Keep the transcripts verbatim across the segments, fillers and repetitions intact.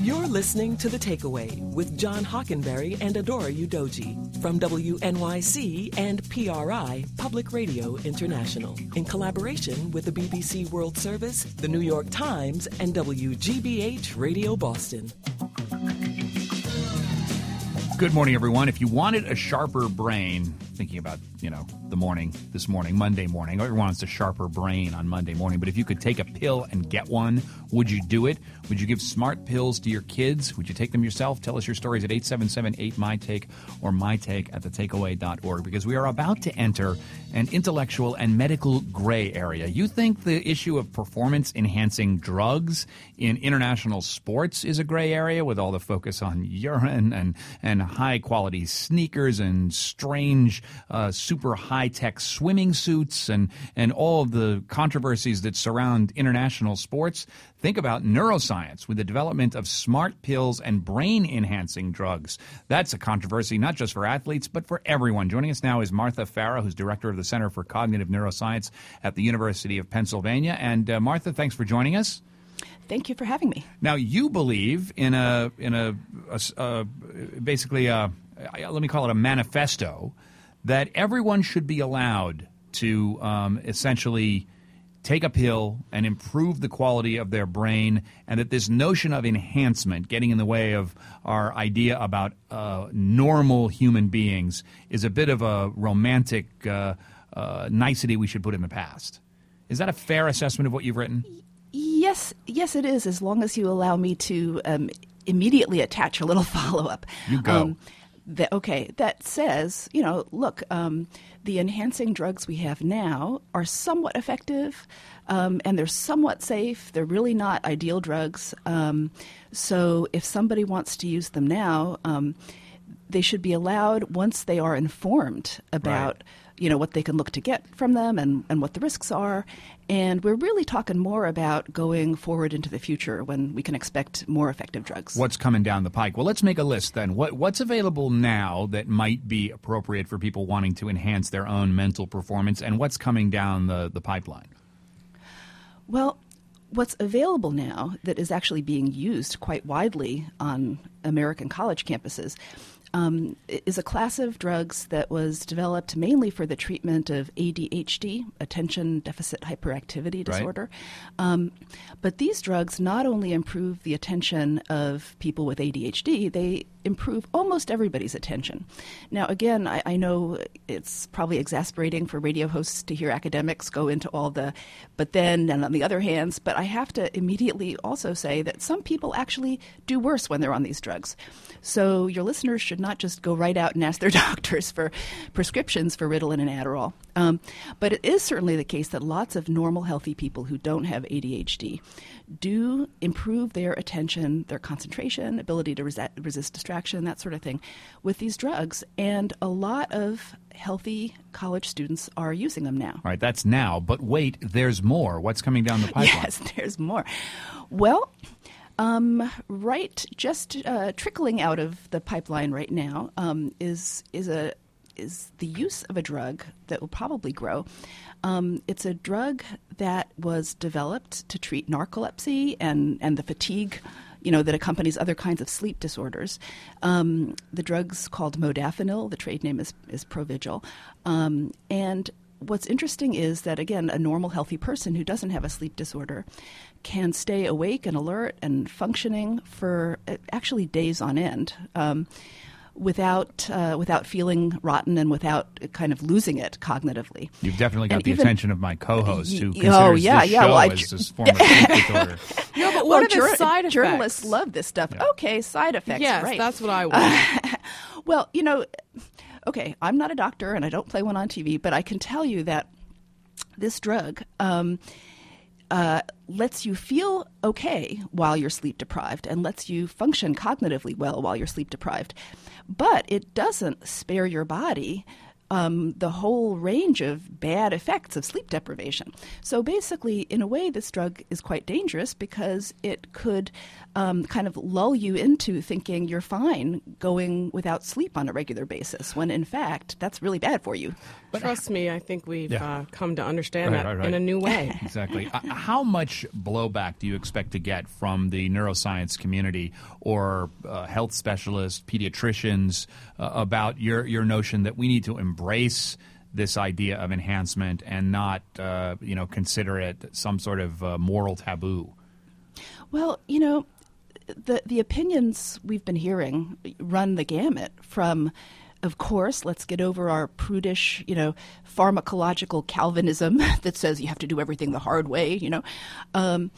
You're listening to The Takeaway with John Hockenberry and Adora Udoji from W N Y C and P R I Public Radio International in collaboration with the B B C World Service, the New York Times, and W G B H Radio Boston. Good morning, everyone. If you wanted a sharper brain, thinking about, you know, the morning, this morning, Monday morning, everyone wants a sharper brain on Monday morning, but if you could take a pill and get one, would you do it? Would you give smart pills to your kids? Would you take them yourself? Tell us your stories at eight seven seven eight M Y Take or mytake at the takeaway dot org, because we are about to enter an intellectual and medical gray area. You think the issue of performance-enhancing drugs in international sports is a gray area with all the focus on urine and, and high-quality sneakers and strange uh, super high-tech swimming suits and, and all of the controversies that surround international sports? Think about neuroscience with the development of smart pills and brain-enhancing drugs. That's a controversy not just for athletes, but for everyone. Joining us now is Martha Farah, who's director of the Center for Cognitive Neuroscience at the University of Pennsylvania. And uh, Martha, thanks for joining us. Thank you for having me. Now, you believe in a in a, a, a basically a, let me call it a manifesto that everyone should be allowed to um, essentially take a pill and improve the quality of their brain, and that this notion of enhancement, getting in the way of our idea about uh, normal human beings, is a bit of a romantic uh, uh, nicety we should put in the past. Is that a fair assessment of what you've written? Yes, yes, it is, as long as you allow me to um, immediately attach a little follow-up. You go. Um, that, okay, that says, you know, look, um, the enhancing drugs we have now are somewhat effective, um, and they're somewhat safe. They're really not ideal drugs. Um, so if somebody wants to use them now, um, they should be allowed once they are informed about, right. you know, what they can look to get from them and, and what the risks are. And we're really talking more about going forward into the future when we can expect more effective drugs. What's coming down the pike? Well, let's make a list then. What What's available now that might be appropriate for people wanting to enhance their own mental performance, and what's coming down the, the pipeline? Well, what's available now that is actually being used quite widely on American college campuses Um, is a class of drugs that was developed mainly for the treatment of A D H D, attention deficit hyperactivity disorder. Right. Um, but these drugs not only improve the attention of people with A D H D, they improve almost everybody's attention. Now, again, I, I know it's probably exasperating for radio hosts to hear academics go into all the but then and on the other hands, but I have to immediately also say that some people actually do worse when they're on these drugs. So your listeners should not just go right out and ask their doctors for prescriptions for Ritalin and Adderall. Um, but it is certainly the case that lots of normal, healthy people who don't have A D H D do improve their attention, their concentration, ability to resi- resist distraction, that sort of thing, with these drugs. And a lot of healthy college students are using them now. All right, that's now. But wait, there's more. What's coming down the pipeline? Yes, there's more. Well, Um, right, just uh, trickling out of the pipeline right now um, is is a is the use of a drug that will probably grow. Um, it's a drug that was developed to treat narcolepsy and, and the fatigue, you know, that accompanies other kinds of sleep disorders. Um, the drug's called modafinil. The trade name is is Provigil, um, and what's interesting is that, again, a normal, healthy person who doesn't have a sleep disorder can stay awake and alert and functioning for actually days on end um, without uh, without feeling rotten and without kind of losing it cognitively. You've definitely got and the even, attention of my co-host who y- considers oh, yeah, this yeah, show well, I, as this form of sleep disorder. No, but what well, are the jur- side effects? Journalists love this stuff. Yeah. Okay, side effects, Yes, right. that's what I want. Well, you know, okay, I'm not a doctor and I don't play one on T V, but I can tell you that this drug um, uh, lets you feel okay while you're sleep deprived and lets you function cognitively well while you're sleep deprived. But it doesn't spare your body um, the whole range of bad effects of sleep deprivation. So basically, in a way, this drug is quite dangerous because it could um, kind of lull you into thinking you're fine going without sleep on a regular basis, when in fact, that's really bad for you. But Trust me, I think we've Yeah. uh, come to understand Right, that right, right. in a new way. Exactly. Uh, how much blowback do you expect to get from the neuroscience community or uh, health specialists, pediatricians, uh, about your, your notion that we need to embrace this idea of enhancement and not, uh, you know, consider it some sort of uh, moral taboo? Well, you know, the the opinions we've been hearing run the gamut from, of course, let's get over our prudish, you know, pharmacological Calvinism that says you have to do everything the hard way, you know, um,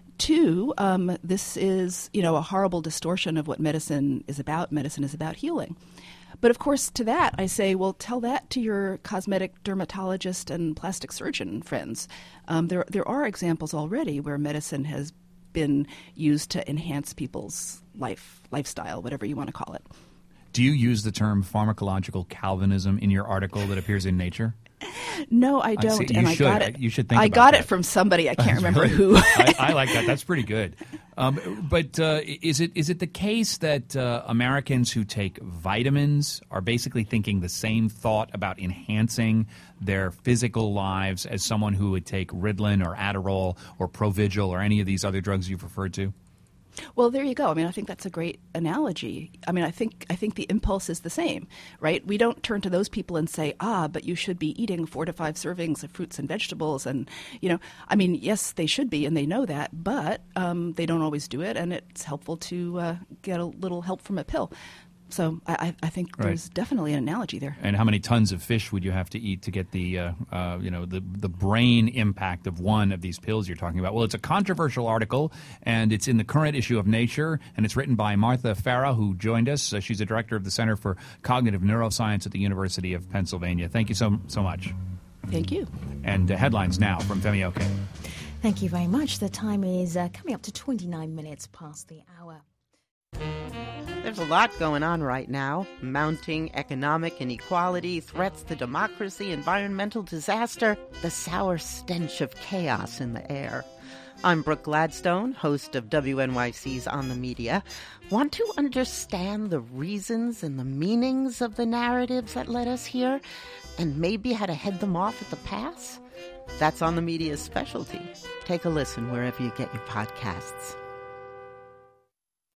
to um, this is, you know, a horrible distortion of what medicine is about. Medicine is about healing. But of course, to that, I say, well, tell that to your cosmetic dermatologist and plastic surgeon friends. Um, there, there are examples already where medicine has been used to enhance people's life, lifestyle, whatever you want to call it. Do you use the term pharmacological Calvinism in your article that appears in Nature? No, I don't, I see. You and I should. got it. You should think I about got that. it from somebody. I can't That's remember really- who. I, I like that. That's pretty good. Um, but uh, is it is it the case that uh, Americans who take vitamins are basically thinking the same thought about enhancing their physical lives as someone who would take Ritalin or Adderall or Provigil or any of these other drugs you've referred to? Well, there you go. I mean, I think that's a great analogy. I mean, I think I think the impulse is the same, right? We don't turn to those people and say, ah, but you should be eating four to five servings of fruits and vegetables. And, you know, I mean, yes, they should be, and they know that, but um, they don't always do it, and it's helpful to uh, get a little help from a pill. So I, I think Right. there's definitely an analogy there. And how many tons of fish would you have to eat to get the, uh, uh, you know, the the brain impact of one of these pills you're talking about? Well, it's a controversial article, and it's in the current issue of Nature, and it's written by Martha Farah, who joined us. Uh, she's a director of the Center for Cognitive Neuroscience at the University of Pennsylvania. Thank you so so much. Thank you. And uh, headlines now from Femi Oke. Thank you very much. The time is uh, coming up to twenty-nine minutes past the hour. There's a lot going on right now. Mounting economic inequality, threats to democracy, environmental disaster, the sour stench of chaos in the air. I'm Brooke Gladstone, host of W N Y C's On the Media. Want to understand the reasons and the meanings of the narratives that led us here, and maybe how to head them off at the pass? That's On the Media's specialty. Take a listen wherever you get your podcasts.